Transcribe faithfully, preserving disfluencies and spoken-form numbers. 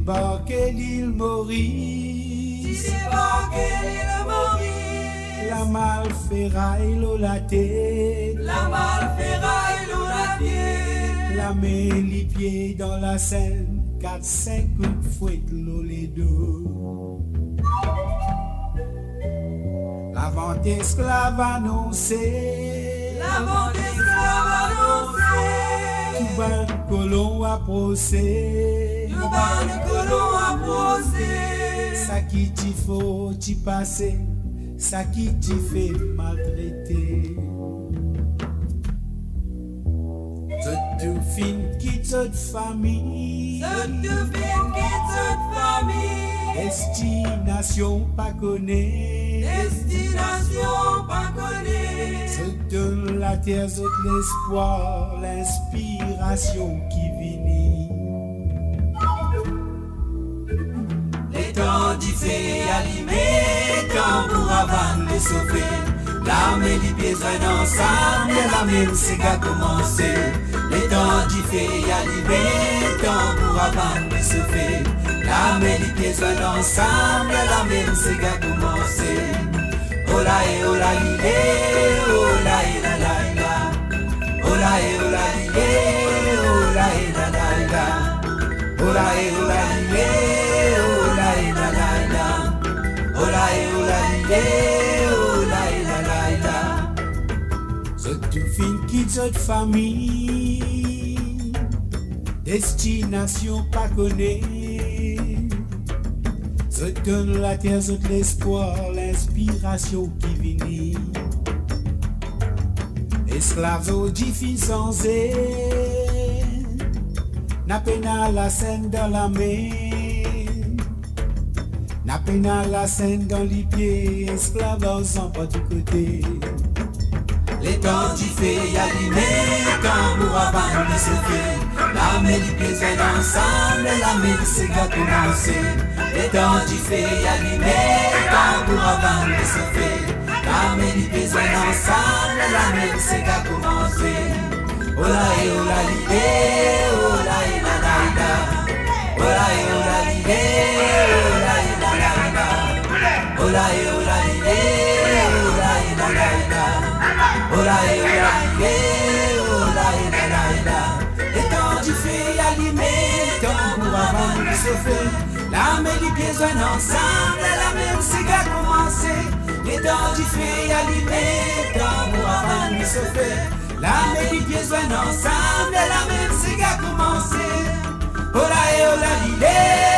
débarqué l'île Maurice, Si débarqué l'île Maurice, la malferraille l'eau la tête, la malferraille l'eau la tête, la met les pieds dans la Seine, quatre, cinq coups de fouette l'eau les dos. La vente esclave annoncée, la vente esclave annoncée, tout bas de colon a procès, tout bas de colon a procès, ça qui t'y faut t'y passer, ça qui t'y fait maltraiter. Toute fin qui toute famille, toute fin qui toute famille, destination pas connaît, destination pas connue, se donne la terre, c'est l'espoir, l'inspiration qui vient. les temps d'y faire allumer, quand pour avant de sauver, l'armée les pieds ensemble, la même c'est qu'à commencer. Les temps d'y faire allumer, quand pour avant de sauver, l'armée les pieds ensemble, la même c'est qu'à commencer. Oh là et oh là l'idée, oh là et la la la, oh là et oh là l'idée, oh là et la la la, oh là et oh là l'idée, oh là et la la la, oh là et oh là l'idée, oh là et la la la. Toute fin qui toute famille, destination pas connaît, se donne la terre, se l'espoir, l'inspiration qui vient. Esclaves au diffusant, n'a peine à la scène dans la main, n'a peine à la scène dans les pieds, esclaves en pas du côté. Les temps d'y faire allumer, quand pour avant de se faire, l'armée les pieds ensemble, la même c'est qu'à commencer. Les temps d'y faire allumer, quand pour avant de se faire, l'armée les pieds ensemble, la même c'est qu'à commencer. Oh là et oh là l'idée, oh là et la la la, oh là et oh là l'idée, oh là et la la la, oh là et oh là l'idée, oh là et la la la. Oh là et oh là l'idée, oh là et la la la. Les temps du fait allumer, temps pour avant de se faire, l'armée les pieds ensemble, la même c'est qu'à commencer. Les temps du fait allumer, temps pour avant de se faire, l'armée les pieds ensemble, la même c'est qu'à commencer. Oh là et oh là l'idée.